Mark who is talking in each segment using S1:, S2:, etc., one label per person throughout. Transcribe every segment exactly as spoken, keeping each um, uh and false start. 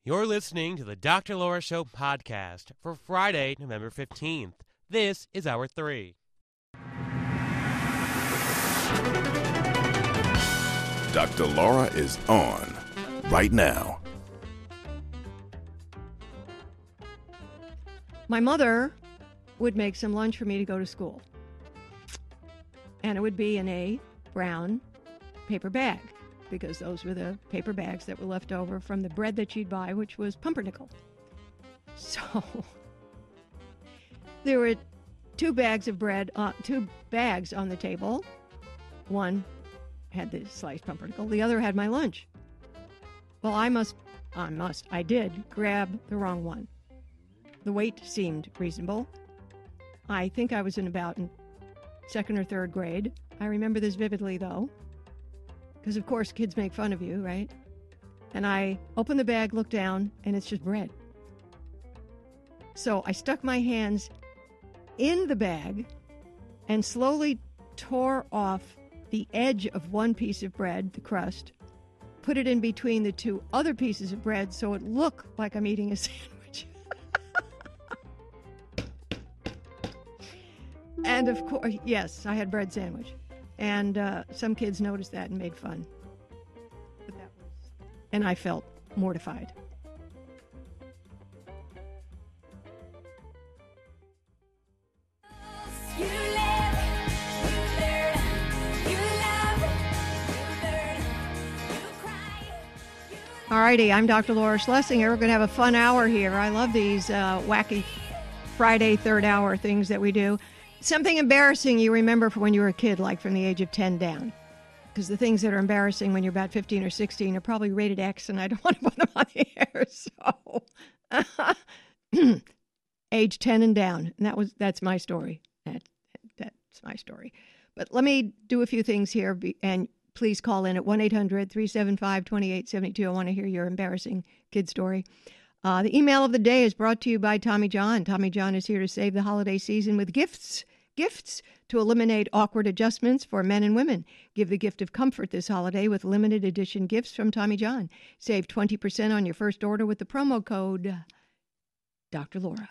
S1: You're listening to the Doctor Laura Show podcast for Friday, November fifteenth. This is Hour three.
S2: Doctor Laura is on right now.
S3: My mother would make some lunch for me to go to school. And it would be in a brown paper bag, because those were the paper bags that were left over from the bread that she'd buy, which was pumpernickel. So there were two bags of bread, uh, two bags on the table. One had the sliced pumpernickel. The other had my lunch. Well, I must, I must, I did grab the wrong one. The weight seemed reasonable. I think I was in about in second or third grade. I remember this vividly, though, because, of course, kids make fun of you, right? And I opened the bag, looked down, and it's just bread. So I stuck my hands in the bag and slowly tore off the edge of one piece of bread, the crust, put it in between the two other pieces of bread so it looked like I'm eating a sandwich. And of course, yes, I had bread sandwich. And uh, some kids noticed that and made fun. But that was, and I felt mortified.
S4: You live, you learn, you love, you learn, you cry, you
S3: All righty, I'm Doctor Laura Schlesinger. We're going to have a fun hour here. I love these uh, wacky Friday third hour things that we do. Something embarrassing you remember from when you were a kid, like from the age of ten down. Because the things that are embarrassing when you're about fifteen or sixteen are probably rated X, and I don't want to put them on the air. So, age ten and down. And that was that's my story. That, that's my story. But let me do a few things here, and please call in at one eight hundred three seven five two eight seven two. I want to hear your embarrassing kid story. Uh, the email of the day is brought to you by Tommy John. Tommy John is here to save the holiday season with gifts. Gifts to eliminate awkward adjustments for men and women. Give the gift of comfort this holiday with limited edition gifts from Tommy John. Save twenty percent on your first order with the promo code Doctor Laura.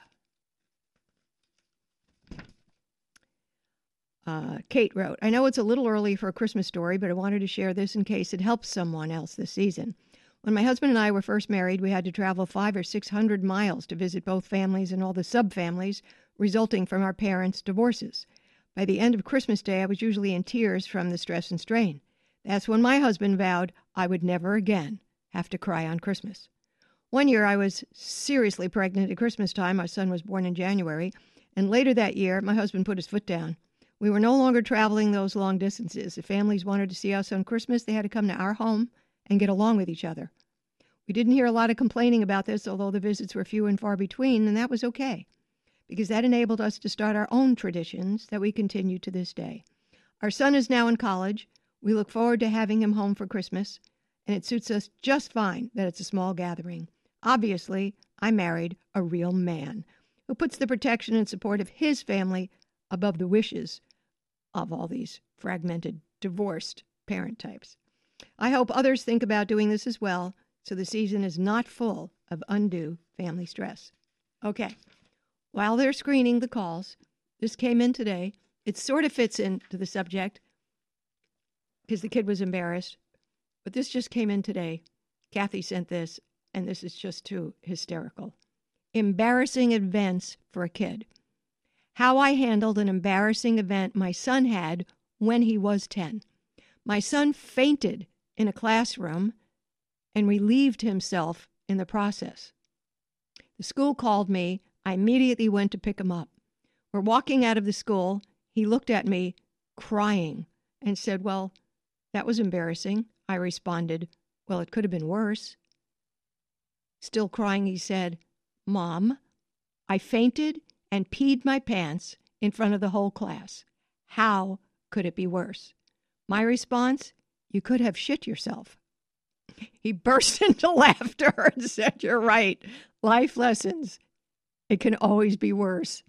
S3: Uh, Kate wrote, I know it's a little early for a Christmas story, but I wanted to share this in case it helps someone else this season. When my husband and I were first married, we had to travel five or six hundred miles to visit both families and all the sub-families resulting from our parents' divorces. By the end of Christmas Day, I was usually in tears from the stress and strain. That's when my husband vowed I would never again have to cry on Christmas. One year, I was seriously pregnant at Christmas time. My son was born in January. And later that year, my husband put his foot down. We were no longer traveling those long distances. If families wanted to see us on Christmas, they had to come to our home and get along with each other. We didn't hear a lot of complaining about this, although the visits were few and far between, and that was okay, because that enabled us to start our own traditions that we continue to this day. Our son is now in college. We look forward to having him home for Christmas, and it suits us just fine that it's a small gathering. Obviously, I married a real man who puts the protection and support of his family above the wishes of all these fragmented, divorced parent types. I hope others think about doing this as well, so the season is not full of undue family stress. Okay. While they're screening the calls, this came in today. It sort of fits into the subject because the kid was embarrassed, but this just came in today. Kathy sent this, and this is just too hysterical. Embarrassing events for a kid. How I handled an embarrassing event my son had when he was ten. My son fainted in a classroom and relieved himself in the process. The school called me. I immediately went to pick him up. We're walking out of the school. He looked at me, crying, and said, well, that was embarrassing. I responded, well, it could have been worse. Still crying, he said, Mom, I fainted and peed my pants in front of the whole class. How could it be worse? My response, you could have shit yourself. He burst into laughter and said, you're right. Life lessons. It can always be worse.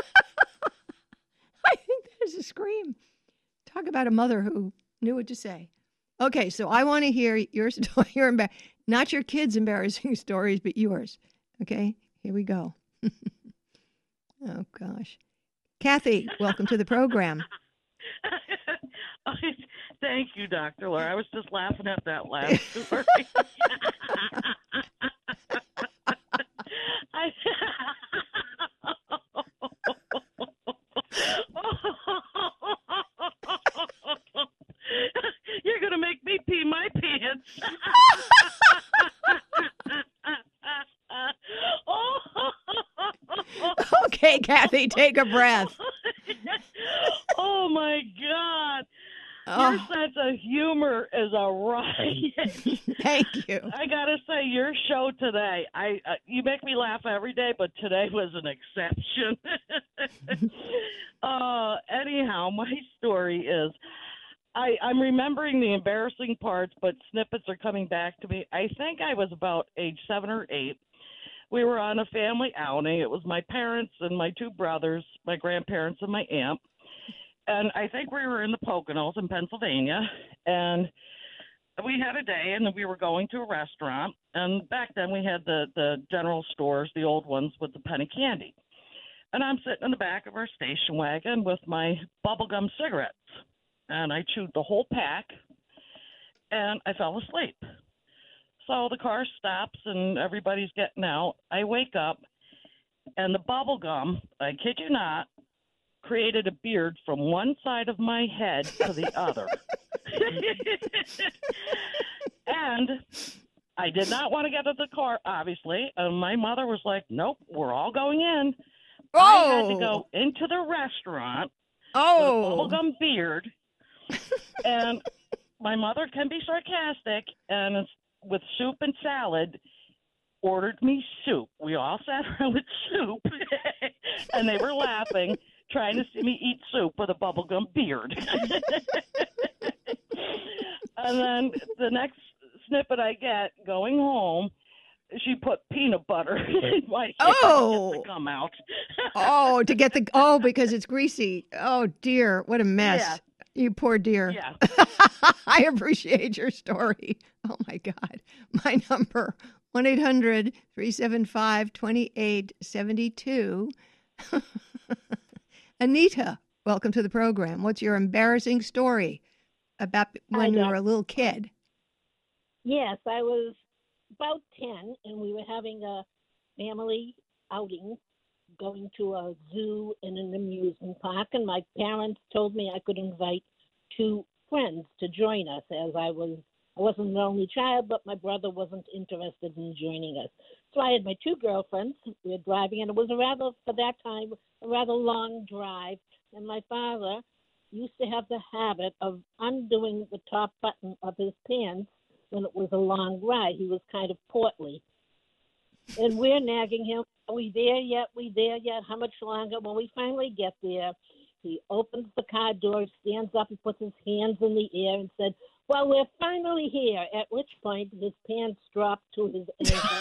S3: I think that is a scream. Talk about a mother who knew what to say. Okay, so I want to hear your story. Your embar- Not your kids' embarrassing stories, but yours. Okay, here we go. Oh, gosh. Kathy, welcome to the program.
S5: Thank you, Doctor Laura. I was just laughing at that last story. I, you're going to make me pee my pants.
S3: Okay, Kathy, take a breath.
S5: Oh, my God.
S3: Oh,
S5: Your sense of humor is a riot.
S3: thank you.
S5: I gotta say, your show today, I uh, you make me laugh every day, but today was an exception. uh, anyhow, my story is, I, I'm remembering the embarrassing parts, but snippets are coming back to me. I think I was about age seven or eight. We were on a family outing. It was my parents and my two brothers, my grandparents, and my aunt. And I think we were in the Poconos in Pennsylvania, and we had a day, and we were going to a restaurant. And back then, we had the the general stores, the old ones with the penny candy. And I'm sitting in the back of our station wagon with my bubblegum cigarettes, and I chewed the whole pack, and I fell asleep. So the car stops, and everybody's getting out. I wake up, and the bubblegum, I kid you not, created a beard from one side of my head to the other. And I did not want to get out of the car, obviously. And my mother was like, nope, we're all going in.
S3: Oh.
S5: I had to go into the restaurant
S3: Oh.
S5: with a bubblegum beard. And my mother can be sarcastic, and it's with soup and salad, ordered me soup. We all sat around with soup, and they were laughing, trying to see me eat soup with a bubblegum beard. And then the next snippet I get, going home, she put peanut butter in my head
S3: Oh.
S5: to come out.
S3: Oh, to get the, oh, because it's greasy. Oh, dear. What a mess.
S5: Yeah.
S3: You poor dear.
S5: Yeah.
S3: I appreciate your story. Oh, my God. My number, one eight hundred three seven five two eight seven two. Anita, welcome to the program. What's your embarrassing story about when you
S6: Doc.
S3: were a little kid?
S6: Yes, I was about ten, and we were having a family outing, going to a zoo and an amusement park, and my parents told me I could invite two friends to join us, as I was I wasn't an only child, but my brother wasn't interested in joining us. So I had my two girlfriends. We were driving, and it was a rather, for that time, a rather long drive, and my father used to have the habit of undoing the top button of his pants when it was a long ride. He was kind of portly. And we're nagging him, are we there yet? We there yet? How much longer? When we finally get there, he opens the car door, stands up, and puts his hands in the air and said, well, we're finally here, at which point his pants dropped to his ankles.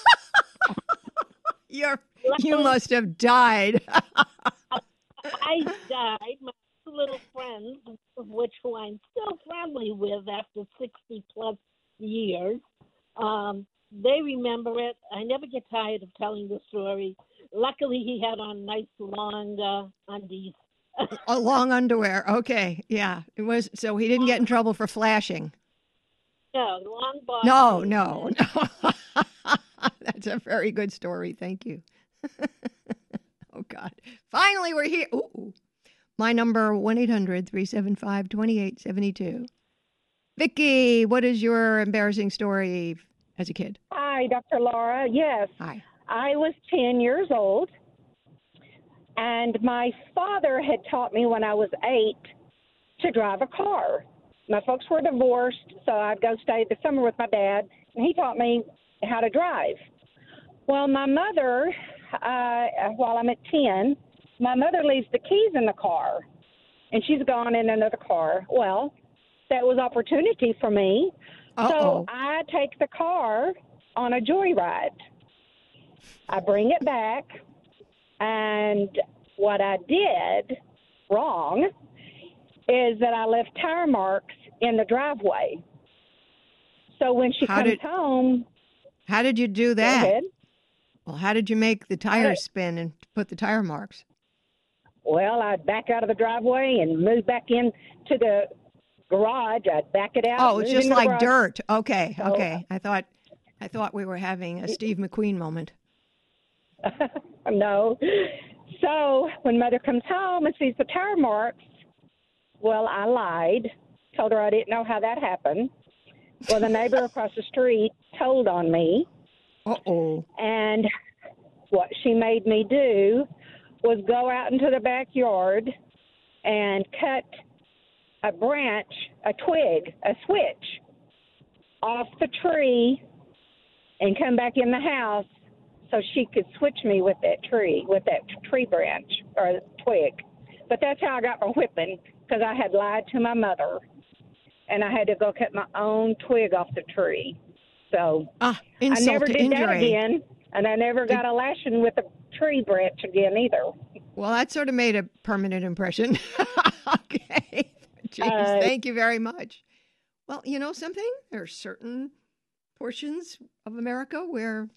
S3: You're, you must have died.
S6: I died. My two little friends, of which who I'm still friendly with after sixty plus years, um, they remember it. I never get tired of telling the story. Luckily, he had on nice long uh, undies.
S3: Oh, long underwear. Okay. Yeah. It was, so he didn't get in trouble for flashing.
S6: No, long bottoms.
S3: No, no, no. That's a very good story. Thank you. Oh, God. Finally, we're here. Ooh. My number, one eight hundred three seven five two eight seven two. Vicki, what is your embarrassing story as a kid?
S7: Hi, Doctor Laura. Yes,
S3: Hi.
S7: I was ten years old, and my father had taught me when I was eight to drive a car. My folks were divorced, so I'd go stay the summer with my dad, and he taught me how to drive. Well, my mother, uh, while I'm at ten, my mother leaves the keys in the car, and she's gone in another car. Well, that was opportunity for me.
S3: Uh-oh.
S7: So I take the car on a joyride. I bring it back, and what I did wrong is that I left tire marks in the driveway. So when she
S3: How
S7: comes
S3: did-
S7: home,
S3: How did you do
S7: go
S3: that?
S7: ahead.
S3: Well, how did you make the
S7: did-
S3: tires spin and put the tire marks?
S7: Well, I'd back out of the driveway and move back in to the garage. I'd back it out.
S3: Oh, it's
S7: move
S3: just
S7: into the
S3: like
S7: garage.
S3: dirt. Okay,
S7: So-
S3: okay. I thought, I thought we were having a Steve McQueen moment.
S7: No. So when Mother comes home and sees the tire marks, well, I lied. Told her I didn't know how that happened. Well, the neighbor across the street told on me.
S3: Uh-oh.
S7: And what she made me do was go out into the backyard and cut a branch, a twig, a switch off the tree and come back in the house so she could switch me with that tree, with that tree branch or twig. But that's how I got my whipping, because I had lied to my mother, and I had to go cut my own twig off the tree. So
S3: Ah,
S7: I
S3: insult
S7: never
S3: to
S7: did
S3: injury.
S7: that again, and I never got a lashing with a tree branch again either.
S3: Well, that sort of made a permanent impression. Okay. Jeez,
S7: Uh,
S3: thank you very much. Well, you know something? There are certain portions of America where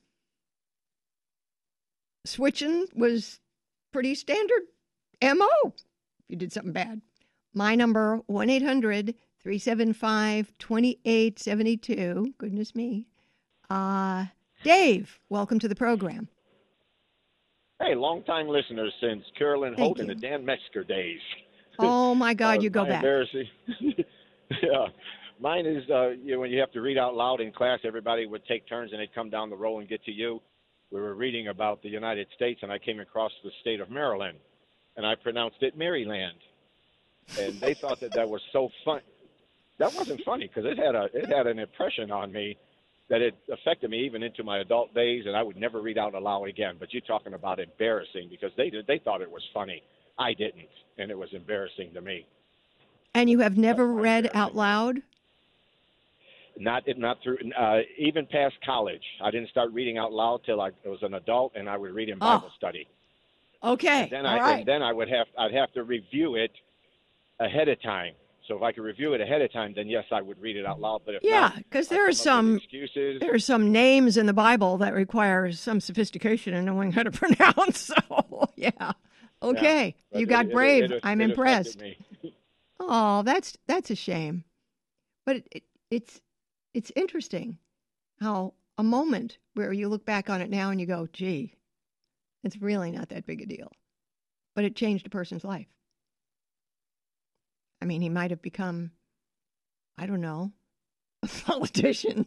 S3: switching was pretty standard M O if you did something bad. My number, one eight hundred three seven five two eight seven two. Goodness me. Uh, Dave, welcome to the program.
S8: Hey, long-time listeners since Carolyn
S3: Thank
S8: Holt and
S3: you.
S8: the Dan Metzger days.
S3: Oh, my God,
S8: Uh,
S3: you go
S8: my
S3: back.
S8: Embarrassing. Yeah. Mine is, uh, you know, when you have to read out loud in class, everybody would take turns and they'd come down the row and get to you. We were reading about the United States, and I came across the state of Maryland, and I pronounced it Maryland. And they thought that that was so fun. That wasn't funny because it had a it had an impression on me that it affected me even into my adult days, and I would never read out aloud again. But you're talking about embarrassing because they did, they thought it was funny. I didn't, and it was embarrassing to me.
S3: And you have never
S8: That's my
S3: read
S8: embarrassing.
S3: out loud?
S8: Not not through uh, even past college. I didn't start reading out loud till I was an adult, and I would read in Bible
S3: Oh.
S8: study.
S3: Okay.
S8: And then
S3: All
S8: I
S3: right.
S8: and then I would have I'd have to review it ahead of time. So if I could review it ahead of time, then yes, I would read it out loud. But if
S3: Yeah,
S8: not,
S3: because
S8: I'd
S3: there are
S8: come up with
S3: some
S8: excuses.
S3: there are some names in the Bible that require some sophistication in knowing how to pronounce. So yeah. Okay.
S8: But
S3: You
S8: it-
S3: got
S8: it-
S3: brave.
S8: it- it
S3: I'm
S8: affected
S3: impressed.
S8: me.
S3: Oh, that's that's a shame. But it, it, it's it's interesting how a moment where you look back on it now and you go, gee, it's really not that big a deal. But it changed a person's life. I mean, he might have become, I don't know, a politician.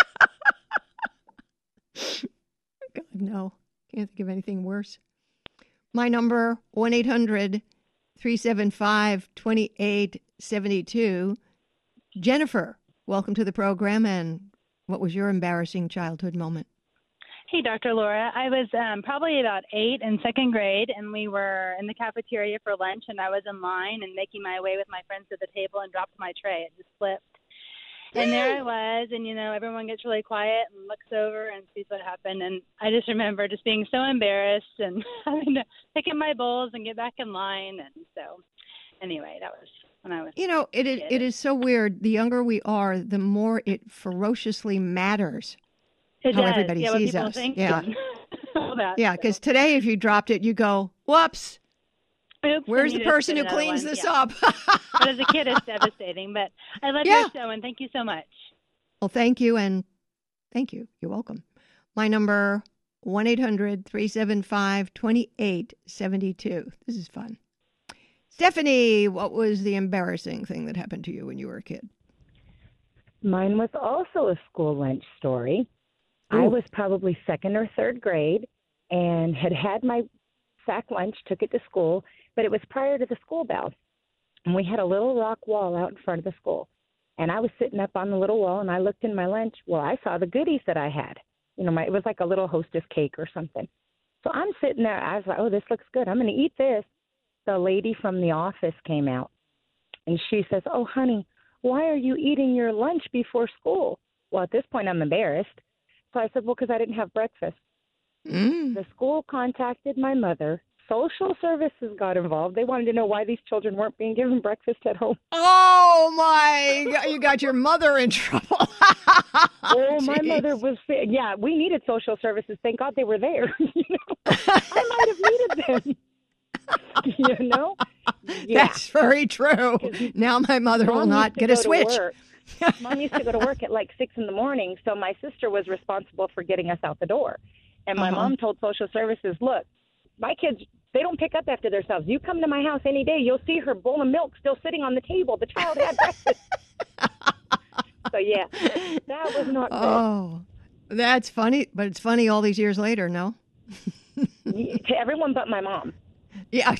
S3: God, no. Can't think of anything worse. My number, one eight hundred three seven five two eight seven two. Jennifer, welcome to the program. And what was your embarrassing childhood moment?
S9: Hey, Doctor Laura. I was um, probably about eight in second grade, and we were in the cafeteria for lunch, and I was in line and making my way with my friends to the table and dropped my tray. It just slipped. And there I was, and, you know, everyone gets really quiet and looks over and sees what happened. And I just remember just being so embarrassed and having to pick up my bowls and get back in line. And so, anyway, that was when I was
S3: You know, it is,
S9: kid.
S3: it is so weird. The younger we are, the more it ferociously matters
S9: It
S3: how
S9: does.
S3: everybody
S9: yeah, what
S3: sees
S9: people
S3: us.
S9: think
S3: Yeah.
S9: and all that,
S3: Yeah,
S9: so.
S3: because today if you dropped it, you go, whoops,
S9: Oops,
S3: where's
S9: and
S3: the
S9: you just
S3: person
S9: did
S3: who
S9: another
S3: cleans
S9: one.
S3: this
S9: Yeah.
S3: up?
S9: But as a kid, it's devastating. But I love
S3: Yeah.
S9: your show, and thank you so much.
S3: Well, thank you, and thank you. You're welcome. My number, one eight hundred three seven five two eight seven two. This is fun. Stephanie, what was the embarrassing thing that happened to you when you were a kid?
S10: Mine was also a school lunch story. I
S3: Ooh.
S10: was probably second or third grade and had had my sack lunch, took it to school, but it was prior to the school bell. And we had a little rock wall out in front of the school. And I was sitting up on the little wall, and I looked in my lunch. Well, I saw the goodies that I had. You know, my, it was like a little Hostess cake or something. So I'm sitting there. I was like, oh, this looks good. I'm going to eat this. The lady from the office came out, and she says, oh, honey, why are you eating your lunch before school? Well, at this point, I'm embarrassed. So I said, well, because I didn't have breakfast.
S3: Mm.
S10: The school contacted my mother, social services got involved. They wanted to know why these children weren't being given breakfast at home.
S3: Oh, my God. You got your mother in trouble.
S10: Oh, my
S3: Jeez.
S10: mother was, yeah, we needed social services. Thank God they were there. You know, I might have needed them. You know? Yeah.
S3: That's very true. Now my mother will
S10: Mom
S3: not
S10: used to
S3: get a
S10: go to
S3: switch.
S10: work. Mom used to go to work at like six in the morning, so my sister was responsible for getting us out the door. And my
S3: Uh-huh.
S10: mom told social services, look, my kids, they don't pick up after themselves. You come to my house any day, you'll see her bowl of milk still sitting on the table. The child had breakfast. So, yeah, that was not good.
S3: Oh, that's funny. But it's funny all these years later, no?
S10: To everyone but my mom.
S3: Yeah.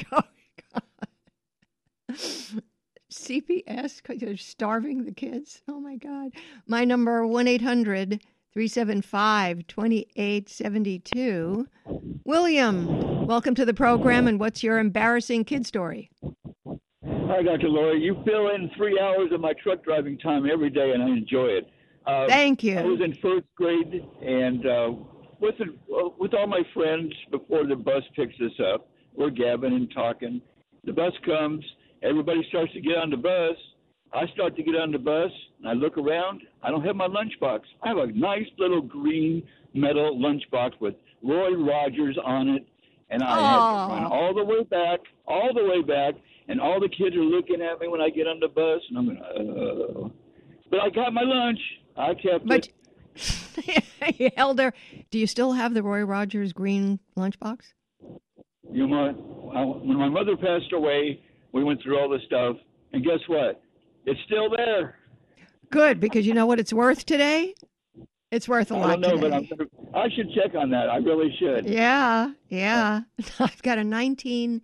S3: C P S, because you're starving the kids. Oh, my God. My number, one eight hundred three seven five two eight seven two. William, welcome to the program, and what's your embarrassing kid story?
S11: Hi, Doctor Laura. You fill in three hours of my truck driving time every day, and I enjoy it. Uh,
S3: Thank you.
S11: I was in first grade, and uh, with the, uh, with all my friends before the bus picks us up, we're gabbing and talking. The bus comes. Everybody starts to get on the bus. I start to get on the bus, and I look around. I don't have my lunchbox. I have a nice little green metal lunchbox with Roy Rogers on it, and I had to run all the way back, all the way back, and all the kids are looking at me when I get on the bus, and I'm going, uh, but I got my lunch. I kept
S3: But
S11: it.
S3: Elder, do you still have the Roy Rogers green lunchbox?
S11: You know, I, when my mother passed away, we went through all this stuff, and guess what? It's still there.
S3: Good, because you know what it's worth today? It's worth a
S11: I
S3: lot
S11: don't know,
S3: today.
S11: but I'm gonna, I should check on that. I really should.
S3: Yeah, yeah. I've got a nineteen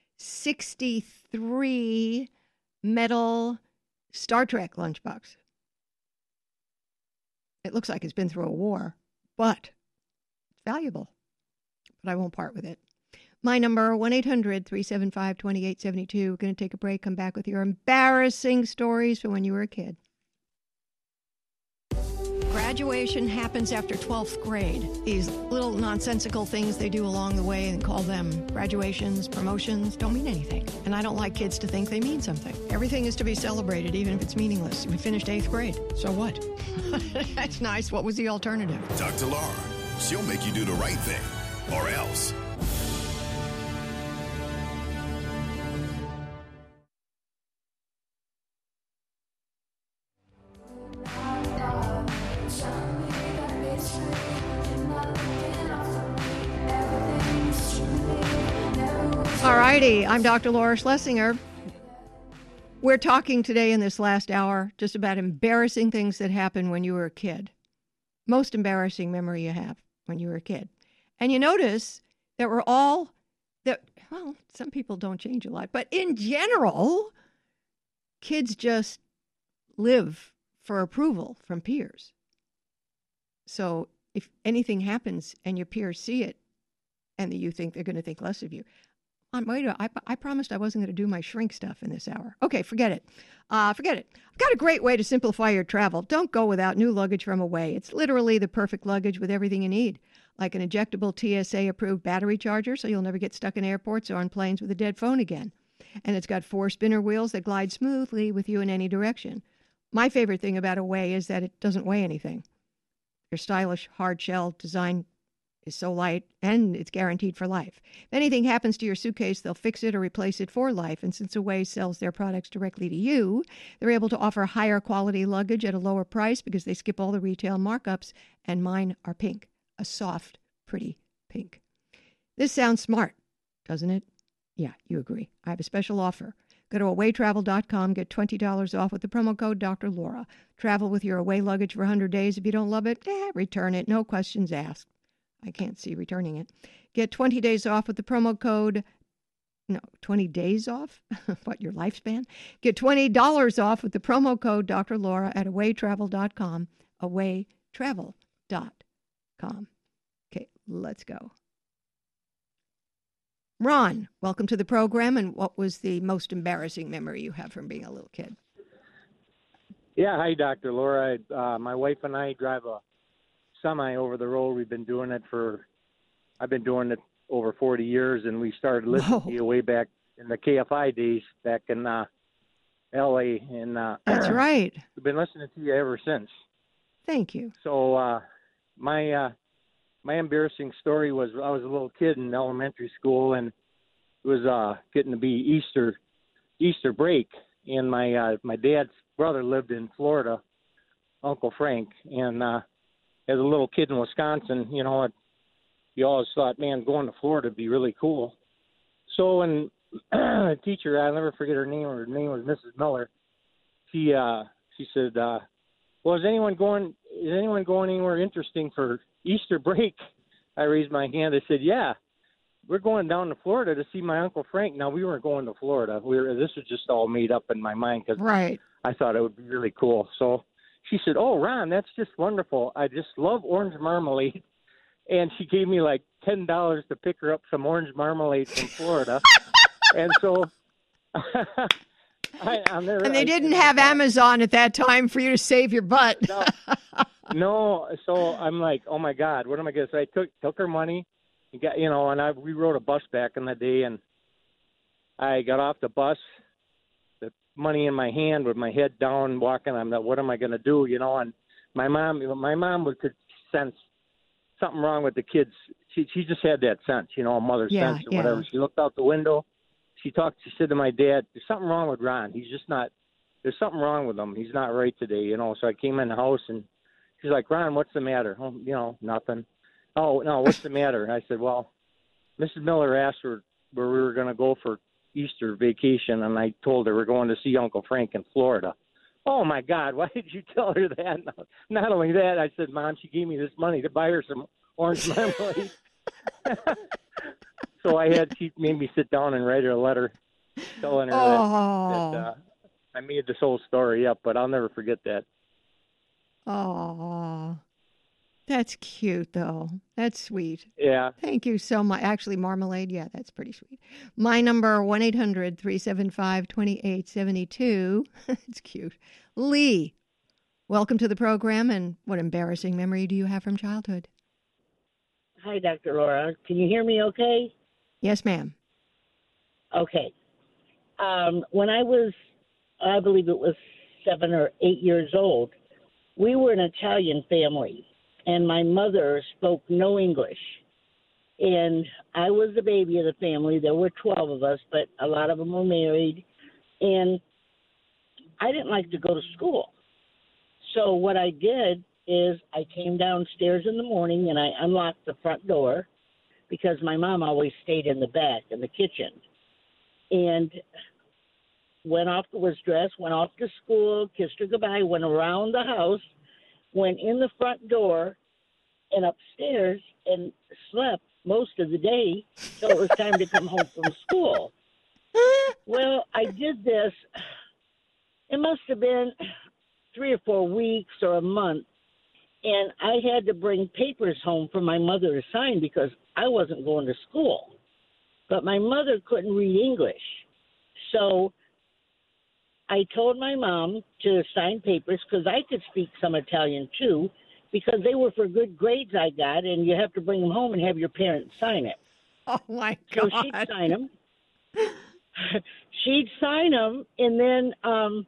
S3: sixty-three metal Star Trek lunchbox. It looks like it's been through a war, but it's valuable. But I won't part with it. My number, one eight hundred three seven five two eight seven two. We're going to take a break, come back with your embarrassing stories from when you were a kid. Graduation happens after twelfth grade. These little nonsensical things they do along the way and call them graduations, promotions, don't mean anything. And I don't like kids to think they mean something. Everything is to be celebrated, even if it's meaningless. We finished eighth grade. So what? That's nice. What was the alternative?
S2: Doctor Laura, she'll make you do the right thing, or else.
S3: All righty, I'm Doctor Laura Schlesinger. We're talking today in this last hour just about embarrassing things that happened when you were a kid. Most embarrassing memory you have when you were a kid. And you notice that we're all, that well, some people don't change a lot, but in general, kids just live for approval from peers. So if anything happens and your peers see it and you think they're going to think less of you, on wait, I, I promised I wasn't going to do my shrink stuff in this hour. Okay, forget it. Uh, forget it. I've got a great way to simplify your travel. Don't go without new luggage from Away. It's literally the perfect luggage with everything you need, like an ejectable T S A-approved battery charger, so you'll never get stuck in airports or on planes with a dead phone again. And it's got four spinner wheels that glide smoothly with you in any direction. My favorite thing about Away is that it doesn't weigh anything. Your stylish hard shell design is so light, and it's guaranteed for life. If anything happens to your suitcase, they'll fix it or replace it for life. And since Away sells their products directly to you, they're able to offer higher quality luggage at a lower price because they skip all the retail markups, and mine are pink, a soft, pretty pink. This sounds smart, doesn't it? Yeah, you agree. I have a special offer. Go to away travel dot com, get twenty dollars off with the promo code Doctor Laura. Travel with your Away luggage for one hundred days. If you don't love it, eh, return it. No questions asked. I can't see returning it. Get twenty days off with the promo code. No, twenty days off? What, your lifespan? Get twenty dollars off with the promo code Doctor Laura at away travel dot com. away travel dot com. Okay, let's go. Ron, welcome to the program. And what was the most embarrassing memory you have from being a little kid?
S12: Yeah, hi, Doctor Laura. Uh, my wife and I drive a semi over the road. We've been doing it for, I've been doing it over forty years, and we started listening
S3: Whoa.
S12: to you way back in the K F I days back in uh, L A. And uh,
S3: That's right.
S12: we've been listening to you ever since.
S3: Thank you.
S12: So uh, my uh, my embarrassing story was I was a little kid in elementary school, and it was uh, getting to be Easter Easter break, and my uh, my dad's brother lived in Florida, Uncle Frank, and uh, as a little kid in Wisconsin, you know, it, you always thought, man, going to Florida would be really cool. So when a teacher, I'll never forget her name, her name was Missus Miller, she uh, she said, uh, well, is anyone going is anyone going anywhere interesting for Easter break? I raised my hand. I said, yeah, we're going down to Florida to see my Uncle Frank. Now, we weren't going to Florida. We were, this was just all made up in my mind because
S3: Right.
S12: I thought it would be really cool. So she said, oh, Ron, that's just wonderful. I just love orange marmalade. And she gave me like ten dollars to pick her up some orange marmalade from Florida. And so I, I'm there,
S3: And they
S12: I-
S3: didn't have Amazon at that time for you to save your butt.
S12: No, no. So I'm like, oh my God, what am I going to say? I took took her money, and got you know, and I we rode a bus back in the day, and I got off the bus, the money in my hand with my head down, walking. I'm like, what am I going to do? You know, and my mom, my mom would could sense something wrong with the kids. She she just had that sense, you know, a mother's
S3: Yeah,
S12: sense or
S3: yeah.
S12: whatever. She looked out the window. She talked. She said to my dad, "There's something wrong with Ron. He's just not. There's something wrong with him. He's not right today, you know." So I came in the house, and she's like, "Ron, what's the matter?" Oh, you know, nothing. Oh no, what's the matter? And I said, "Well, Missus Miller asked her where we were going to go for Easter vacation, and I told her we're going to see Uncle Frank in Florida." Oh my God, why did you tell her that? Not only that, I said, "Mom, she gave me this money to buy her some orange marmalade." So I had, she made me sit down and write her a letter telling her
S3: Oh.
S12: that, that uh, I made this whole story up, but I'll never forget that.
S3: Oh, that's cute, though. That's sweet.
S12: Yeah.
S3: Thank you so much. Actually, marmalade, yeah, that's pretty sweet. My number, one eight hundred three seven five two eight seven two. It's cute. Lee, welcome to the program, and what embarrassing memory do you have from childhood?
S13: Hi, Doctor Laura. Can you hear me okay?
S3: Yes, ma'am.
S13: Okay. Um, when I was, I believe it was seven or eight years old, we were an Italian family, and my mother spoke no English. And I was the baby of the family. There were twelve of us, but a lot of them were married. And I didn't like to go to school. So what I did is I came downstairs in the morning and I unlocked the front door because my mom always stayed in the back in the kitchen. And went off, was dressed, went off to school, kissed her goodbye, went around the house, went in the front door and upstairs and slept most of the day till it was time to come home from school. Well, I did this, it must have been three or four weeks or a month, and I had to bring papers home for my mother to sign because I wasn't going to school. But my mother couldn't read English. So I told my mom to sign papers because I could speak some Italian too, because they were for good grades I got, and you have to bring them home and have your parents sign it.
S3: Oh, my
S13: So
S3: God.
S13: she'd sign them. She'd sign them, and then um,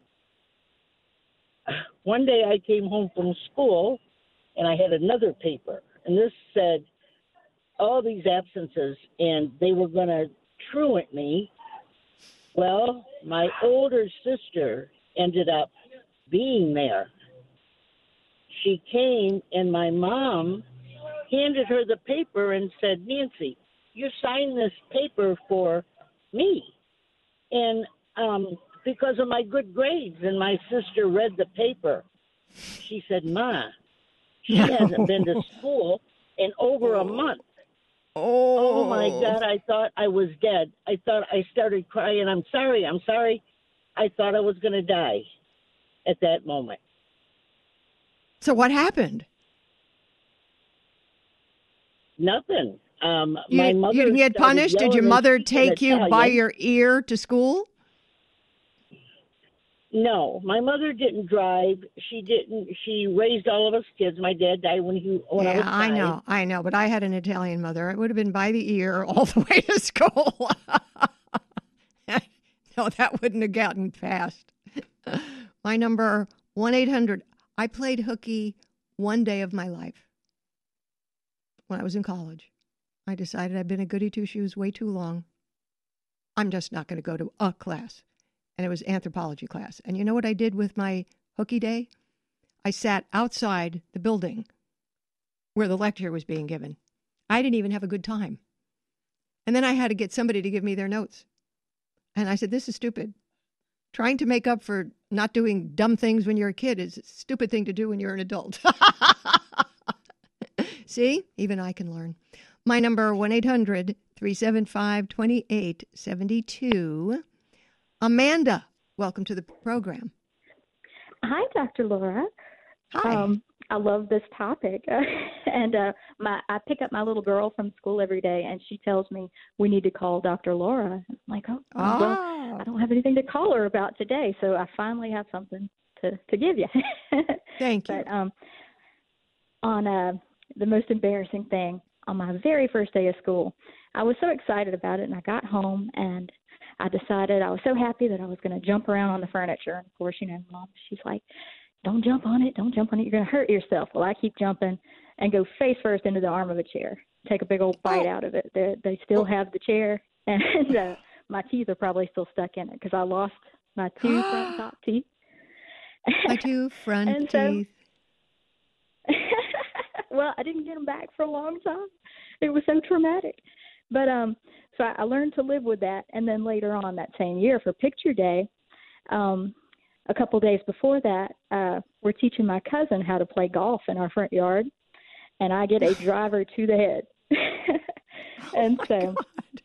S13: one day I came home from school, and I had another paper, and this said all these absences, and they were going to truant me. Well, my older sister ended up being there. She came, and my mom handed her the paper and said, "Nancy, you signed this paper for me." And um, because of my good grades, and my sister read the paper, she said, "Ma, she hasn't been to school in over a month."
S3: Oh.
S13: Oh, my God, I thought I was dead. I thought I started crying. I'm sorry, I'm sorry. I thought I was going to die at that moment.
S3: So what happened?
S13: Nothing. Um,
S3: You,
S13: my
S3: didn't-
S13: mother
S3: you didn't get
S13: started
S3: punished? Did
S13: yelling
S3: your
S13: and
S3: mother
S13: speaking
S3: take you by
S13: Italian.
S3: your ear to school?
S13: No, my mother didn't drive. She didn't. She raised all of us kids. My dad died when he when I
S3: Yeah,
S13: was
S3: I
S13: five.
S3: know, I know, but I had an Italian mother. It would have been by the ear all the way to school. No, that wouldn't have gotten passed. My number, one eight hundred. I played hooky one day of my life when I was in college. I decided I'd been a goody two-shoes way too long. I'm just not going to go to a class. And it was anthropology class. And you know what I did with my hooky day? I sat outside the building where the lecture was being given. I didn't even have a good time. And then I had to get somebody to give me their notes. And I said, this is stupid. Trying to make up for not doing dumb things when you're a kid is a stupid thing to do when you're an adult. See? Even I can learn. My number, one eight hundred, three seven five, two eight seven two. Amanda, welcome to the program.
S14: Hi, Doctor Laura.
S3: Hi.
S14: Um, I love this topic. and uh, my I pick up my little girl from school every day, and she tells me we need to call Doctor Laura. I'm like, oh,
S3: Oh.
S14: well, I don't have anything to call her about today, so I finally have something to, to give you.
S3: Thank you.
S14: But um, on uh, the most embarrassing thing, on my very first day of school, I was so excited about it, and I got home, and I decided I was so happy that I was going to jump around on the furniture. And, of course, you know, Mom, she's like, don't jump on it. Don't jump on it. You're going to hurt yourself. Well, I keep jumping and go face first into the arm of a chair, take a big old bite out of it. They, they still have the chair, and uh, my teeth are probably still stuck in it because I lost my two front top teeth.
S3: My two front
S14: And so-
S3: teeth.
S14: Well, I didn't get them back for a long time. It was so traumatic. But um, so I, I learned to live with that. And then later on that same year for picture day, um, a couple days before that, uh, we're teaching my cousin how to play golf in our front yard. And I get a driver to the head. and
S3: Oh
S14: so,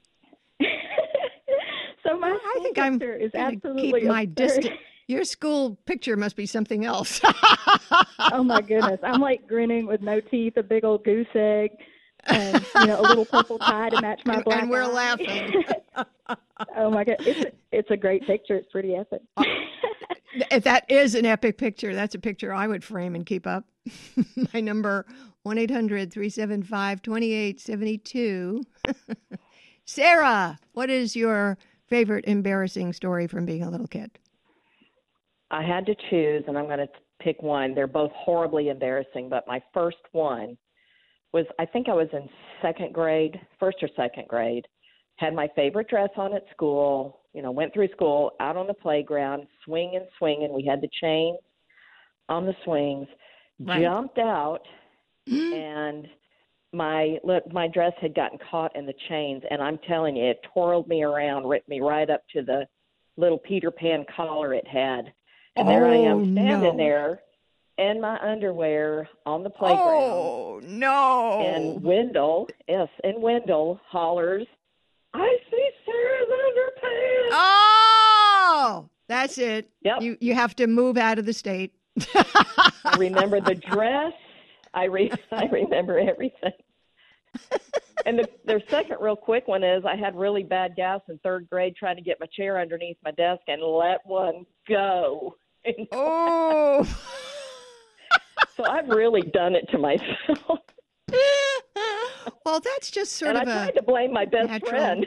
S14: so my
S3: I think I'm
S14: picture is
S3: gonna
S14: absolutely
S3: keep my
S14: absurd.
S3: distance. Your school picture must be something else.
S14: Oh my goodness. I'm like grinning with no teeth, a big old goose egg, and you know, a little purple tie to match my
S3: and,
S14: black
S3: and we're
S14: eye.
S3: laughing.
S14: Oh my god. It's it's a great picture. It's pretty epic.
S3: If that is an epic picture, that's a picture I would frame and keep up. My number, one eight hundred, three seven five, two eight seven two. Sarah, what is your favorite embarrassing story from being a little kid?
S15: I had to choose, and I'm going to pick one. They're both horribly embarrassing, but my first one was, I think I was in second grade, first or second grade, had my favorite dress on at school, you know, went through school, out on the playground, swinging, swinging. We had the chains on the swings,
S3: Right.
S15: jumped out, and my look, my dress had gotten caught in the chains, and I'm telling you, it twirled me around, ripped me right up to the little Peter Pan collar it had. And there I
S3: Oh,
S15: am standing
S3: no.
S15: there in my underwear on the playground.
S3: Oh, no.
S15: And Wendell, yes, and Wendell hollers, I see Sarah's underpants.
S3: Oh, that's it.
S15: Yep.
S3: You you have to move out of the state.
S15: I remember the dress. I re- I remember everything. And the, their second real quick one is I had really bad gas in third grade trying to get my chair underneath my desk and let one go.
S3: Oh.
S15: So I've really done it to myself.
S3: Well, that's just sort
S15: and
S3: of
S15: I
S3: a
S15: tried to blame my best
S3: natural-
S15: friend.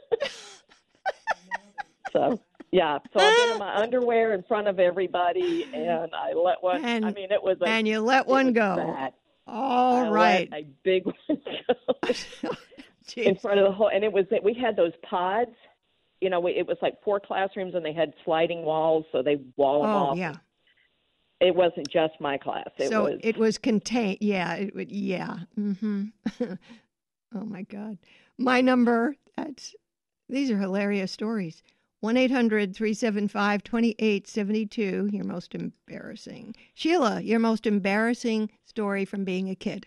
S15: So, yeah. So I've been in my underwear in front of everybody, and I let one,
S3: And-
S15: I mean, it was a,
S3: and you let
S15: it
S3: one
S15: was
S3: go.
S15: bad.
S3: All
S15: I
S3: right.
S15: let a big one go in front of the whole, and it was, we had those pods, you know, we, it was like four classrooms, and they had sliding walls, so they wall them
S3: Oh,
S15: off.
S3: yeah.
S15: It wasn't just my class. It
S3: so
S15: was,
S3: it was contained. Yeah, it would. Yeah. Mm-hmm. Oh my God. My number. That's. These are hilarious stories. One eight hundred three seven five two eight seven two. Your most embarrassing. Sheila, your most embarrassing story from being a kid.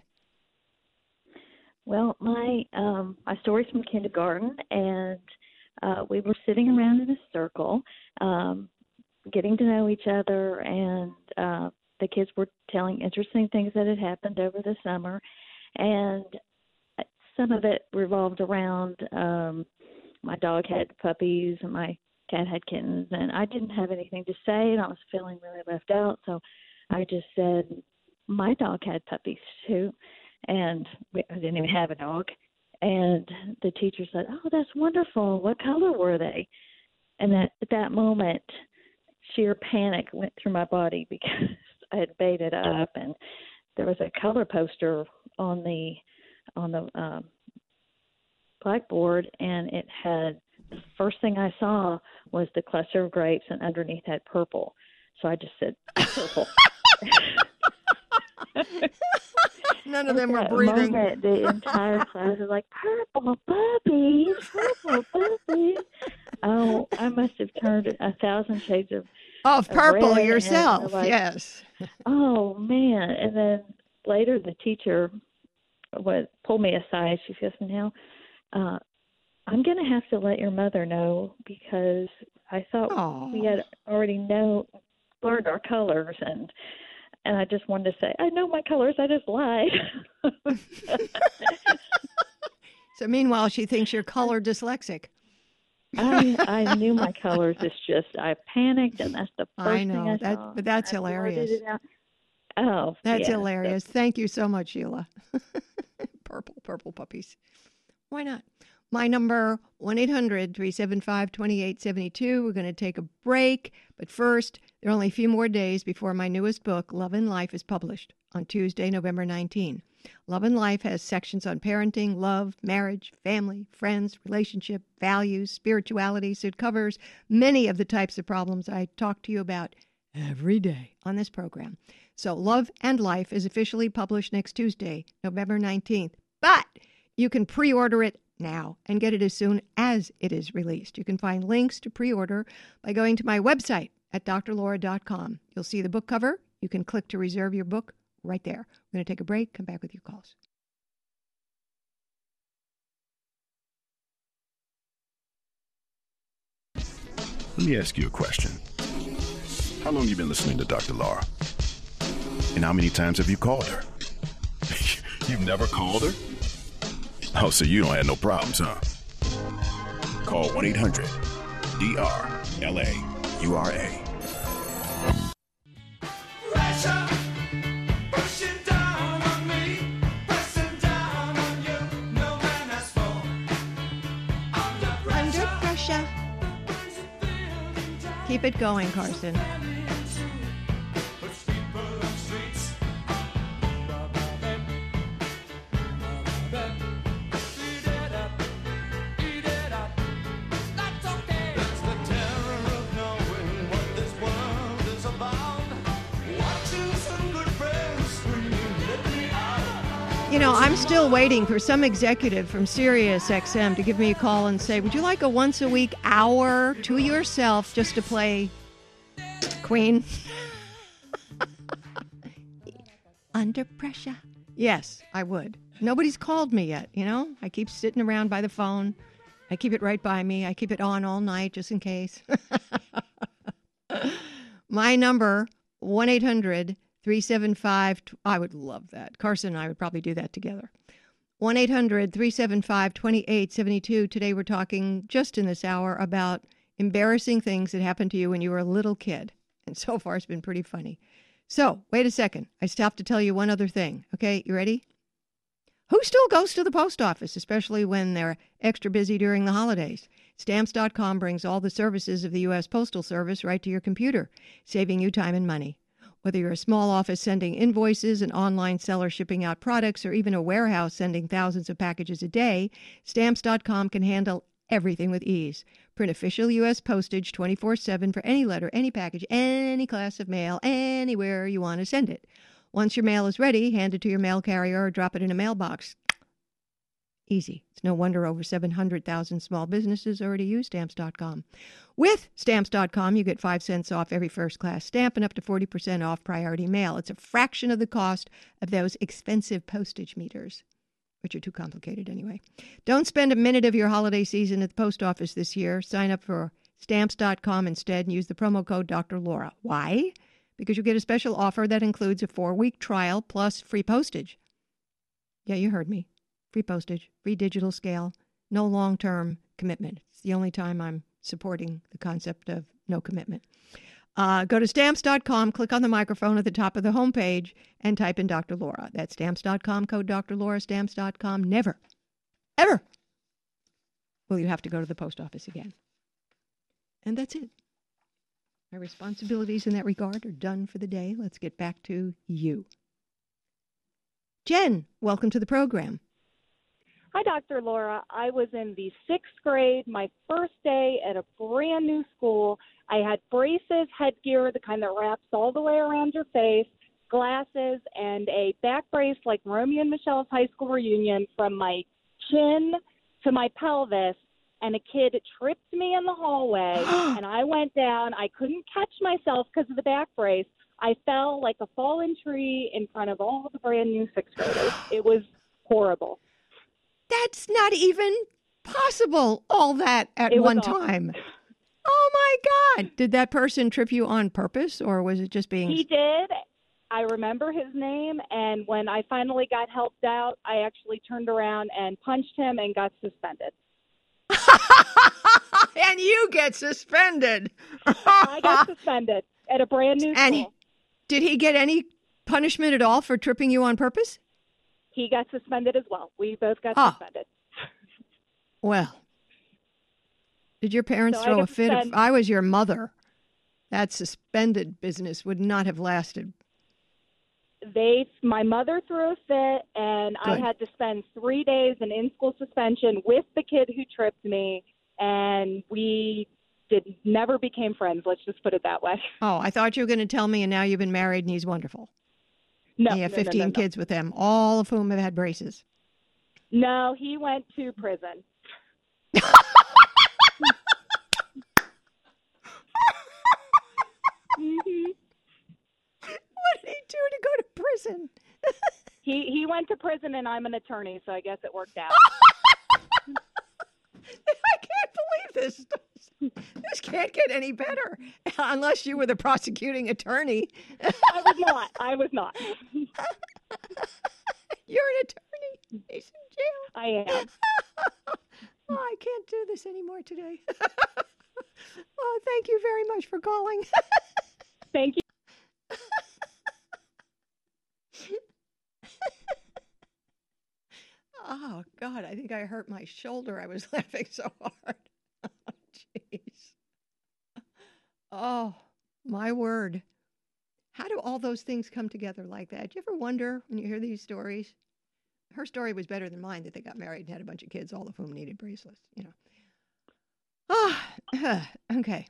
S14: Well, my um, my story's from kindergarten, and uh, we were sitting around in a circle, um, getting to know each other, and uh, the kids were telling interesting things that had happened over the summer, and some of it revolved around um, my dog had puppies, and my cat had kittens, and I didn't have anything to say, and I was feeling really left out. So I just said, my dog had puppies too, and we, I didn't even have a dog. And the teacher said, oh, that's wonderful. What color were they? And that, at that moment, sheer panic went through my body because I had baited up, and there was a color poster on the on the um, blackboard, and it had, the first thing I saw was the cluster of grapes, and underneath had purple. So I just said purple.
S3: None of them were
S14: At that
S3: breathing.
S14: moment, the entire class was like, purple puppies, purple puppies. Oh, I must have turned a thousand shades of
S3: Of purple
S14: red, and
S3: yourself,
S14: like,
S3: yes.
S14: Oh, man. And then later the teacher would pull me aside. She says, now, uh, I'm going to have to let your mother know because I thought
S3: Aww.
S14: we had already know learned our colors, and and I just wanted to say, I know my colors, I just lied.
S3: So meanwhile, she thinks you're color dyslexic.
S14: I I knew my colors. It's just I panicked, and that's the first
S3: I
S14: thing
S3: know,
S14: I
S3: that,
S14: saw.
S3: but that's
S14: I blurted
S3: hilarious.
S14: it out. Oh,
S3: That's
S14: yeah,
S3: hilarious. Thank you so much, Sheila. Purple, purple puppies. Why not? My number, one eight hundred three seven five two eight seven two. We're going to take a break. But first, there are only a few more days before my newest book, Love and Life, is published on Tuesday, November nineteenth. Love and Life has sections on parenting, love, marriage, family, friends, relationship, values, spirituality. So it covers many of the types of problems I talk to you about every day on this program. So Love and Life is officially published next Tuesday, November nineteenth. But you can pre-order it now and get it as soon as it is released. You can find links to pre-order by going to my website at d r laura dot com. You'll see the book cover. You can click to reserve your book right there. We're going to take a break, come back with your calls.
S2: Let me ask you a question. How long you been listening to Doctor Laura? And how many times have you called her? You've never called her? Oh, so you don't have no problems, huh? Call one eight hundred D R L A U R A.
S3: Under pressure. Keep it going, Carson. You know, I'm still waiting for some executive from Sirius X M to give me a call and say, would you like a once a week hour to yourself just to play Queen? Under pressure. Yes, I would. Nobody's called me yet, you know? I keep sitting around by the phone. I keep it right by me. I keep it on all night just in case. My number, one eight hundred three seven five, I would love that. Carson and I would probably do that together. one eight hundred three seven five two eight seven two. Today we're talking just in this hour about embarrassing things that happened to you when you were a little kid. And so far it's been pretty funny. So, wait a second. I still have to tell you one other thing. Okay, you ready? Who still goes to the post office, especially when they're extra busy during the holidays? Stamps dot com brings all the services of the U S Postal Service right to your computer, saving you time and money. Whether you're a small office sending invoices, an online seller shipping out products, or even a warehouse sending thousands of packages a day, Stamps dot com can handle everything with ease. Print official U S postage twenty-four seven for any letter, any package, any class of mail, anywhere you want to send it. Once your mail is ready, hand it to your mail carrier or drop it in a mailbox. Easy. It's no wonder over seven hundred thousand small businesses already use Stamps dot com. With Stamps dot com, you get five cents off every first-class stamp and up to forty percent off priority mail. It's a fraction of the cost of those expensive postage meters, which are too complicated anyway. Don't spend a minute of your holiday season at the post office this year. Sign up for Stamps dot com instead and use the promo code Doctor Laura. Why? Because you get a special offer that includes a four-week trial plus free postage. Yeah, you heard me. Free postage, free digital scale, no long-term commitment. It's the only time I'm supporting the concept of no commitment. Uh, go to stamps dot com, click on the microphone at the top of the homepage, and type in Doctor Laura. That's stamps dot com, code Doctor Laura, stamps dot com. Never, ever will you have to go to the post office again. And that's it. My responsibilities in that regard are done for the day. Let's get back to you. Jen, welcome to the program.
S16: Hi, Doctor Laura. I was in the sixth grade, my first day at a brand new school. I had braces, headgear, the kind that wraps all the way around your face, glasses, and a back brace like Romeo and Michelle's high school reunion from my chin to my pelvis. And a kid tripped me in the hallway, and I went down. I couldn't catch myself because of the back brace. I fell like a fallen tree in front of all the brand new sixth graders. It was horrible.
S3: That's not even possible, all that at
S16: It was
S3: one
S16: awful.
S3: time. Oh, my God. Did that person trip you on purpose, or was it just being...
S16: He did. I remember his name, and when I finally got helped out, I actually turned around and punched him and got suspended.
S3: And you get suspended.
S16: I got suspended at a brand new
S3: And
S16: school.
S3: he, did he get any punishment at all for tripping you on purpose?
S16: He got suspended as well. We both got
S3: Ah.
S16: suspended.
S3: Well, did your parents
S16: So I
S3: throw a
S16: got
S3: fit? If
S16: suspend-
S3: I was your mother, that suspended business would not have lasted.
S16: They, my mother threw a fit, and I
S3: Good.
S16: had to spend three days in in-school suspension with the kid who tripped me, and we did never became friends. Let's just put it that way.
S3: Oh, I thought you were going to tell me, and now you've been married and he's wonderful.
S16: No,
S3: And you have
S16: no, no,
S3: fifteen
S16: no, no.
S3: kids with him, all of whom have had braces.
S16: No, he went to prison. hmm
S3: What did he do to go to prison?
S16: He he went to prison, and I'm an attorney, so I guess it worked out.
S3: I can't believe this. This can't get any better unless you were the prosecuting attorney.
S16: I was not. I was not.
S3: You're an attorney. He's in jail.
S16: I am.
S3: Oh, I can't do this anymore today. Oh, thank you very much for calling.
S16: Thank you.
S3: Oh, God, I think I hurt my shoulder. I was laughing so hard. Oh, jeez. Oh, my word. How do all those things come together like that? Do you ever wonder when you hear these stories? Her story was better than mine, that they got married and had a bunch of kids, all of whom needed bracelets, you know. Ah, okay.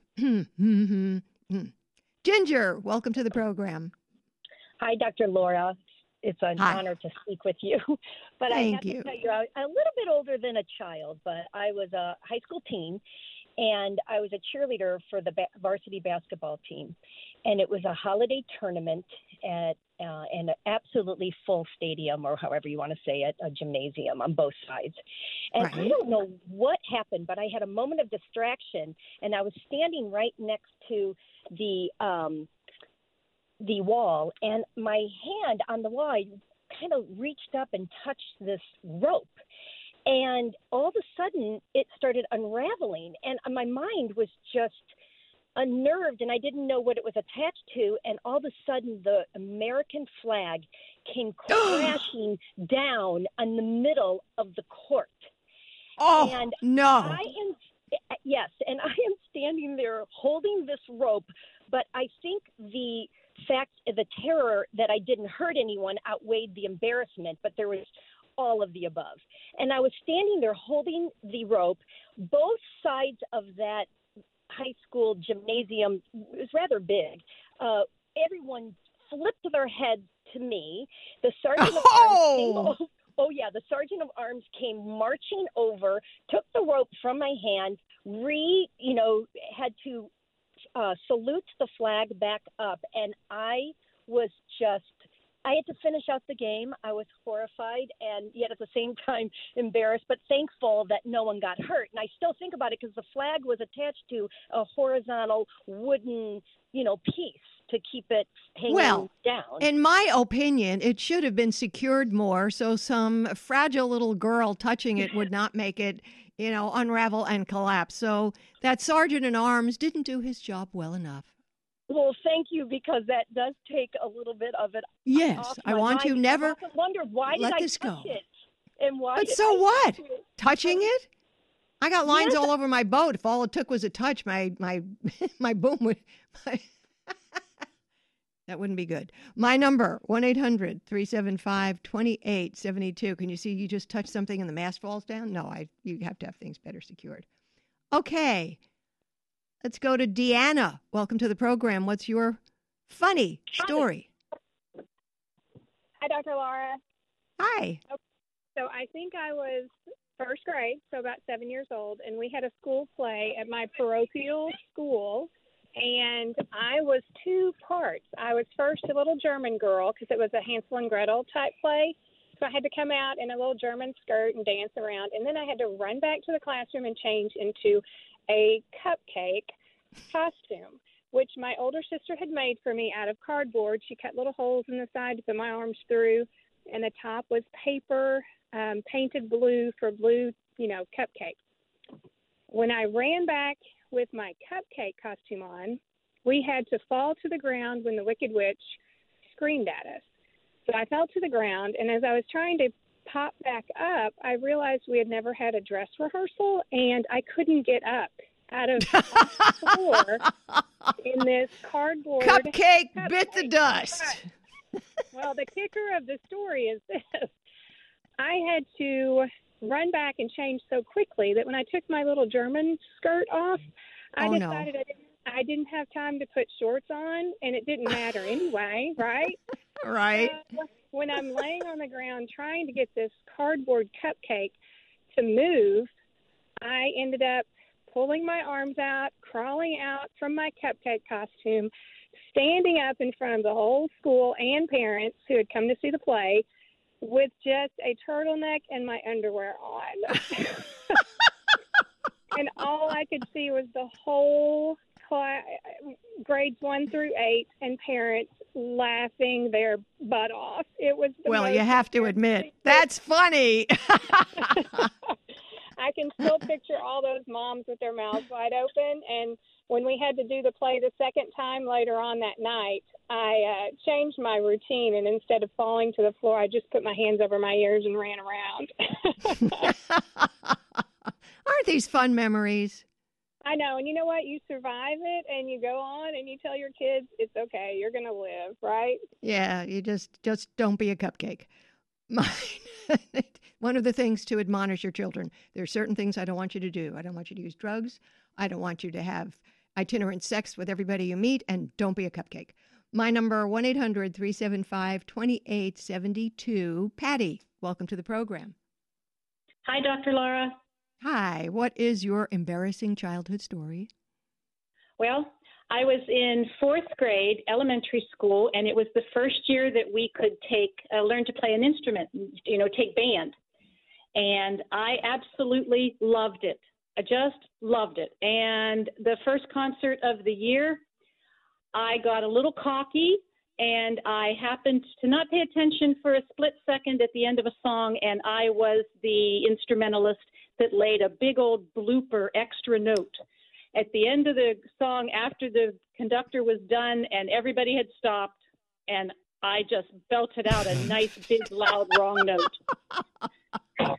S3: Ginger, welcome to the program.
S17: Hi, Doctor Laura. It's an
S3: Hi.
S17: honor to speak with you. But I
S3: Thank
S17: have
S3: you.
S17: to tell you, I'm a little bit older than a child, but I was a high school teen, and I was a cheerleader for the ba- varsity basketball team. And it was a holiday tournament at uh, an absolutely full stadium, or however you want to say it, a gymnasium on both sides. And I
S18: Right.
S17: don't know what happened, but I had a moment of distraction, and I was standing right next to the um, the wall, and my hand on the wall kind of reached up and touched this rope. And all of a sudden, it started unraveling, and my mind was just unnerved, and I didn't know what it was attached to. And all of a sudden, the American flag came crashing down in the middle of the court.
S3: Oh,
S17: and
S3: no.
S17: I am, yes, and I am standing there holding this rope, but I think the fact, the terror that I didn't hurt anyone outweighed the embarrassment, but there was all of the above. And I was standing there holding the rope. Both sides of that high school gymnasium, it was rather big. Uh, everyone flipped their heads to me. The sergeant of arms came
S3: Oh!
S17: over. Oh, yeah, the sergeant of arms came marching over, took the rope from my hand, re, you know, had to uh, salute the flag back up, and I was just I had to finish out the game. I was horrified and yet at the same time embarrassed, but thankful that no one got hurt. And I still think about it because the flag was attached to a horizontal wooden, you know, piece to keep it hanging
S3: Well,
S17: down.
S3: in my opinion, it should have been secured more so some fragile little girl touching it would not make it, you know, unravel and collapse. So that sergeant in arms didn't do his job well enough.
S17: Well, thank you, because that does take a little bit of it
S3: Yes,
S17: off
S3: I
S17: my
S3: want
S17: mind.
S3: you never
S17: I often wondered, why
S3: let
S17: did I
S3: this
S17: touch
S3: go.
S17: it? And why
S3: But
S17: did
S3: so
S17: I
S3: what?
S17: touch it?
S3: Touching it? I got lines
S17: Yes.
S3: all over my boat. If all it took was a touch, my my my boom would. My that wouldn't be good. My number one eight hundred three seven five two eight seven two. Can you see you just touch something and the mast falls down? No, I you have to have things better secured. Okay, let's go to Deanna. Welcome to the program. What's your funny story?
S18: Hi, Doctor Laura.
S3: Hi.
S18: So I think I was first grade, so about seven years old, and we had a school play at my parochial school, and I was two parts. I was first a little German girl because it was a Hansel and Gretel type play, so I had to come out in a little German skirt and dance around, and then I had to run back to the classroom and change into a cupcake costume, which my older sister had made for me out of cardboard. She cut little holes in the side to put my arms through, and the top was paper um, painted blue for blue, you know, cupcake. When I ran back with my cupcake costume on, we had to fall to the ground when the Wicked Witch screamed at us. So I fell to the ground, and as I was trying to pop back up, I realized we had never had a dress rehearsal, and I couldn't get up out of off the floor in this cardboard
S3: Cupcake bit the dust.
S18: Well, the kicker of the story is this. I had to run back and change so quickly that when I took my little German skirt off, I
S3: Oh, no.
S18: decided I, didn't, I didn't have time to put shorts on, and it didn't matter anyway, right?
S3: Right.
S18: Uh, when I'm laying on the ground trying to get this cardboard cupcake to move, I ended up pulling my arms out, crawling out from my cupcake costume, standing up in front of the whole school and parents who had come to see the play with just a turtleneck and my underwear on. And all I could see was the whole class, grades one through eight, and parents laughing their butt off. It was the
S3: Well,
S18: most
S3: you have to admit, that's funny.
S18: I can still picture all those moms with their mouths wide open. And when we had to do the play the second time later on that night, I uh, changed my routine. And instead of falling to the floor, I just put my hands over my ears and ran around.
S3: Aren't these fun memories?
S18: I know. And you know what? You survive it and you go on and you tell your kids it's okay. You're going to live, right?
S3: Yeah, you just just don't be a cupcake. Mine, one of the things to admonish your children, there are certain things I don't want you to do. I don't want you to use drugs. I don't want you to have itinerant sex with everybody you meet, and don't be a cupcake. My number, one eight hundred three seven five two eight seven two. Patty, welcome to the program.
S19: Hi, Doctor Laura.
S3: Hi, what is your embarrassing childhood story?
S19: Well, I was in fourth grade elementary school, and it was the first year that we could take uh, learn to play an instrument, you know, take band. And I absolutely loved it. I just loved it. And the first concert of the year, I got a little cocky, and I happened to not pay attention for a split second at the end of a song, and I was the instrumentalist that laid a big old blooper extra note at the end of the song after the conductor was done and everybody had stopped, and I just belted out a nice, big, loud, wrong note.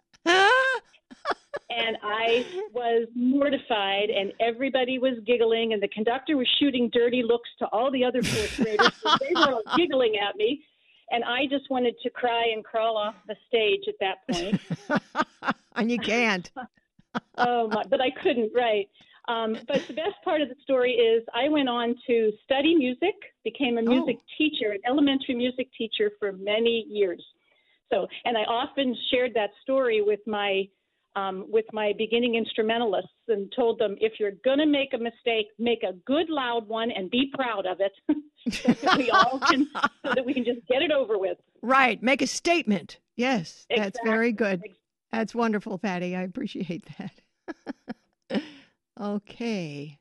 S19: And I was mortified, and everybody was giggling, and the conductor was shooting dirty looks to all the other fourth graders. So they were all giggling at me, and I just wanted to cry and crawl off the stage at that point.
S3: And you can't.
S19: Oh, my, but I couldn't, right. Um, but the best part of the story is I went on to study music, became a music
S3: Oh.
S19: teacher, an elementary music teacher for many years. So, and I often shared that story with my um, with my beginning instrumentalists and told them, if you're going to make a mistake, make a good loud one and be proud of it so that we all can, so that we can just get it over with.
S3: Right. Make a statement. Yes, that's
S19: Exactly.
S3: very good. That's wonderful, Patty. I appreciate that. Okay.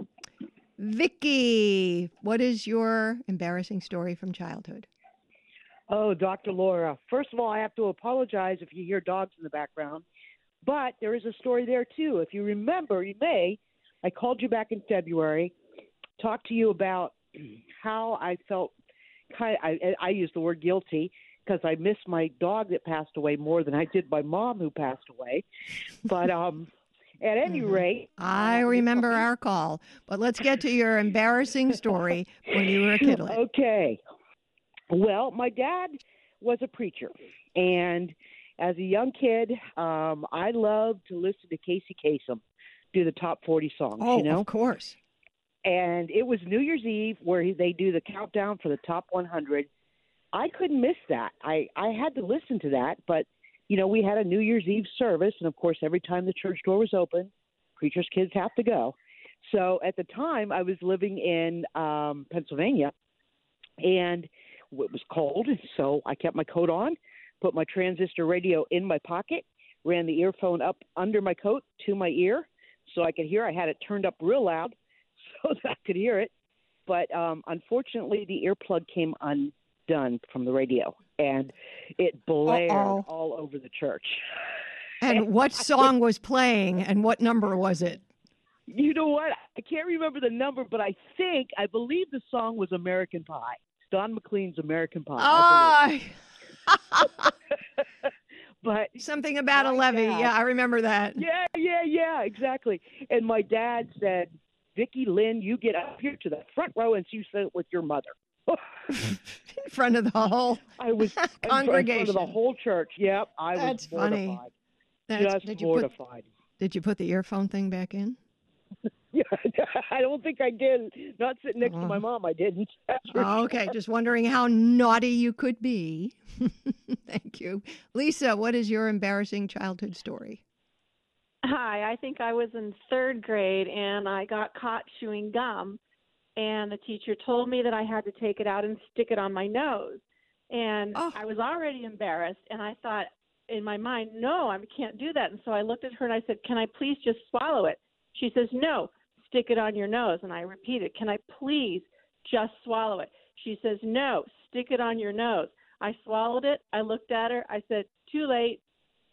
S3: Vicky, what is your embarrassing story from childhood?
S20: Oh, Doctor Laura. First of all, I have to apologize if you hear dogs in the background, but there is a story there too. If you remember, you may, I called you back in February, talked to you about how I felt kind of, I, I used the word guilty because I missed my dog that passed away more than I did my mom who passed away. But um, at any
S3: Mm-hmm.
S20: rate,
S3: I remember our call, but let's get to your embarrassing story when you were a kidlet.
S20: Okay. Well, my dad was a preacher, and as a young kid, um, I loved to listen to Casey Kasem do the top forty songs.
S3: Oh,
S20: you know?
S3: of course.
S20: And it was New Year's Eve where he, they do the countdown for the top one hundred. I couldn't miss that. I, I had to listen to that, but, you know, we had a New Year's Eve service, and, of course, every time the church door was open, preacher's kids have to go. So at the time, I was living in um, Pennsylvania, and it was cold, so I kept my coat on, put my transistor radio in my pocket, ran the earphone up under my coat to my ear so I could hear. I had it turned up real loud so that I could hear it. But um, unfortunately, the earplug came undone from the radio, and it blared
S3: Uh-oh.
S20: all over the church.
S3: And what song was playing and what number was it?
S20: You know what? I can't remember the number, but I think, I believe the song was American Pie. Don McLean's American Pie. I
S3: Ah,
S20: believe. But
S3: something about a
S20: my
S3: levee.
S20: dad-
S3: Yeah, I remember that.
S20: Yeah, yeah, yeah, exactly. And my dad said, Vicki Lynn, you get up here to the front row and you sit with your mother.
S3: In front of the whole
S20: I was in front of
S3: congregation.
S20: the whole church. Yep, I
S3: That's
S20: was
S3: funny.
S20: mortified.
S3: That's-
S20: Just
S3: did you put-
S20: mortified.
S3: Did you put the earphone thing back in?
S20: Yeah, I don't think I did. Not sitting next to my
S3: Oh.
S20: mom, I didn't. That's for
S3: Oh, okay,
S20: sure.
S3: just wondering how naughty you could be. Thank you. Lisa, what is your embarrassing childhood story?
S21: Hi, I think I was in third grade and I got caught chewing gum, and the teacher told me that I had to take it out and stick it on my nose. And I was already embarrassed, and I thought in my mind, no, I can't do that. And so I looked at her and I said, can I please just swallow it? She says, no, stick it on your nose. And I repeated, can I please just swallow it? She says, no, stick it on your nose. I swallowed it. I looked at her. I said, too late.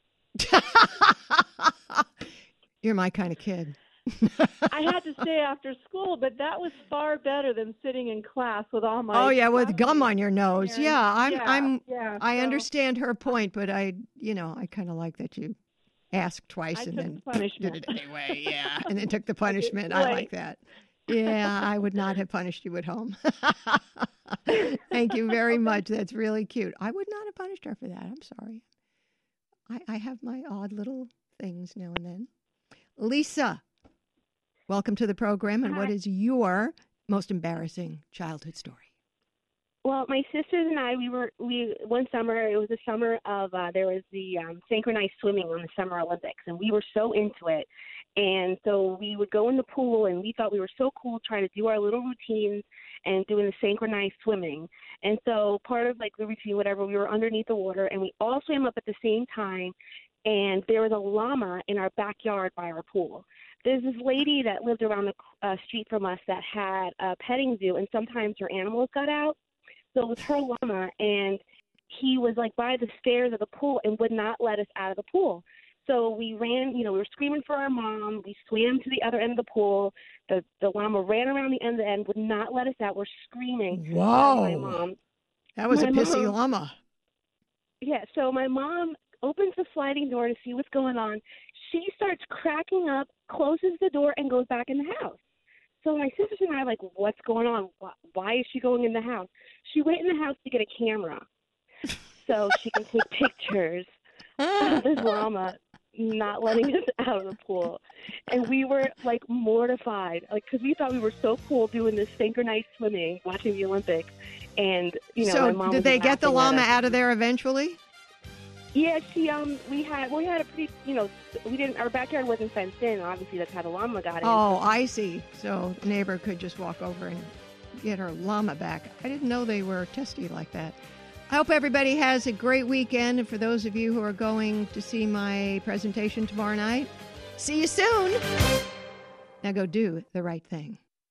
S3: You're my kind of kid.
S21: I had to stay after school, but that was far better than sitting in class with all my.
S3: Oh yeah, with gum on your nose.
S21: And-
S3: Yeah, I'm
S21: yeah,
S3: I'm
S21: yeah,
S3: I
S21: so-
S3: understand her point, but I, you know, I kind of like that you asked twice
S21: I
S3: and
S21: took
S3: then
S21: the punishment.
S3: did it anyway. Yeah, and then took the punishment. I
S21: Right.
S3: like that. Yeah, I would not have punished you at home. Thank you very much. That's really cute. I would not have punished her for that. I'm sorry. I, I have my odd little things now and then. Lisa, welcome to the program. And what
S22: Hi.
S3: is your most embarrassing childhood story?
S22: Well, my sisters and I, we were we one summer. It was the summer of uh, there was the um, synchronized swimming on the Summer Olympics, and we were so into it. And so we would go in the pool, and we thought we were so cool trying to do our little routines and doing the synchronized swimming. And so part of like the routine, whatever, we were underneath the water, and we all swam up at the same time. And there was a llama in our backyard by our pool. There's this lady that lived around the uh, street from us that had a petting zoo, and sometimes her animals got out. So it was her llama, and he was like by the stairs of the pool and would not let us out of the pool. So we ran, you know, we were screaming for our mom. We swam to the other end of the pool. The the llama ran around the end of the end, would not let us out. We're screaming. for my
S3: Whoa.
S22: mom.
S3: That was
S22: My
S3: a pissy
S22: mom-
S3: llama.
S22: Yeah, so my mom opens the sliding door to see what's going on. She starts cracking up, closes the door, and goes back in the house. So my sisters and I are like, what's going on? Why, why is she going in the house? She went in the house to get a camera so she can take pictures of this llama not letting us out of the pool. And we were like mortified, like because we thought we were so cool doing this synchronized swimming, watching the Olympics. And, you know, my
S3: So
S22: mom
S3: did
S22: was
S3: they get the
S22: laughing at
S3: llama
S22: us.
S3: out of there eventually?
S22: Yeah, she um we had we had a pretty you know we didn't our backyard wasn't fenced in. Obviously, that's how the llama got in.
S3: Oh, I see. So the neighbor could just walk over and get her llama back. I didn't know they were testy like that. I hope everybody has a great weekend. And for those of you who are going to see my presentation tomorrow night, see you soon. Now go do the right thing.